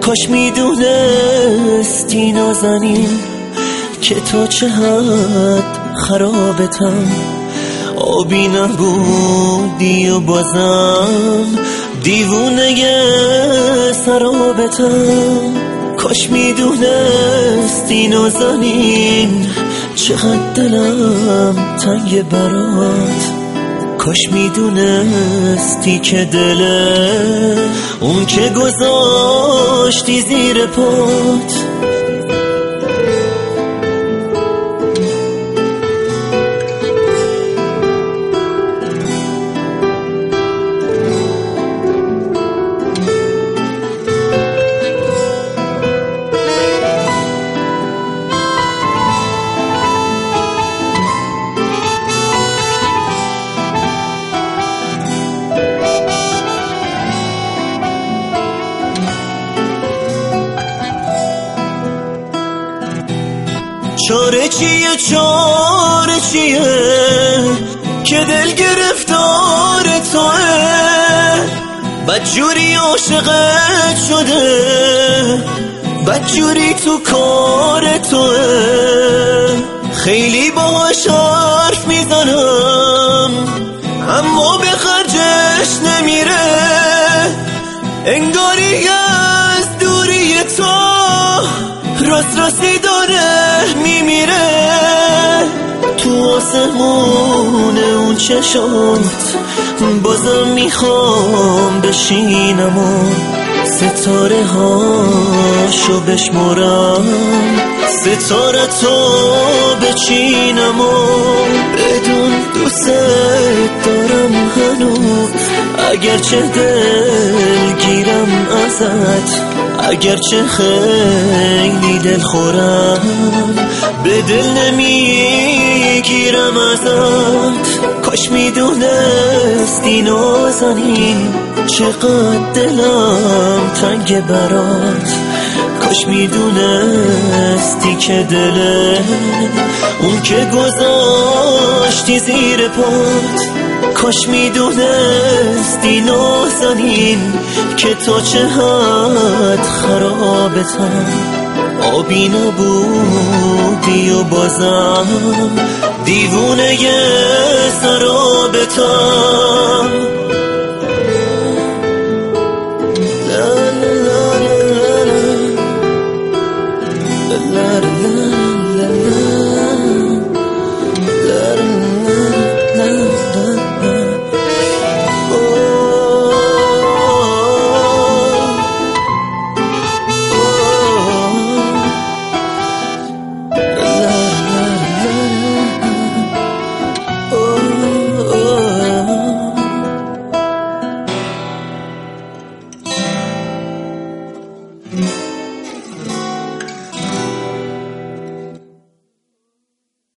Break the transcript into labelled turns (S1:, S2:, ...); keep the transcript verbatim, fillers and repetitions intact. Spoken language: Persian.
S1: کاش میدونستی نازنین که تا چه حد خرابتم، آبی نبودی و بازم دیوونه سرابتم. کاش میدونستی نازنین چقدر دلم تنگ برات، کاش میدونستی که دل اون که گذاشتی زیر پات چاره چیه چاره چیه که دل گرفتار توه، بدجوری عاشقت شده، بدجوری تو کار توه. خیلی باهاش حرف میزنم اما به خرجش نمیره، انگاری از دوری تو راست راستی داره میمیره. تو آسمون اون چشات بازم میخوام بشینم و ستاره هاشو بشمارم، ستاره تو بچینم و بدون دوست دارم هنوز، اگرچه دل گیرم ازت، اگرچه خیلی دل خورم به دل نمیگیرم ازت. کاش میدونستی نازنین چقدر دلم تنگ برات، کاش میدونستی که دل اون که گذاشتی زیر پات، کاش میدونستی نازنین که تا چه حد خرابتم، آبی نبودی و بازم دیوونه سرابتم.
S2: Mm-hmm.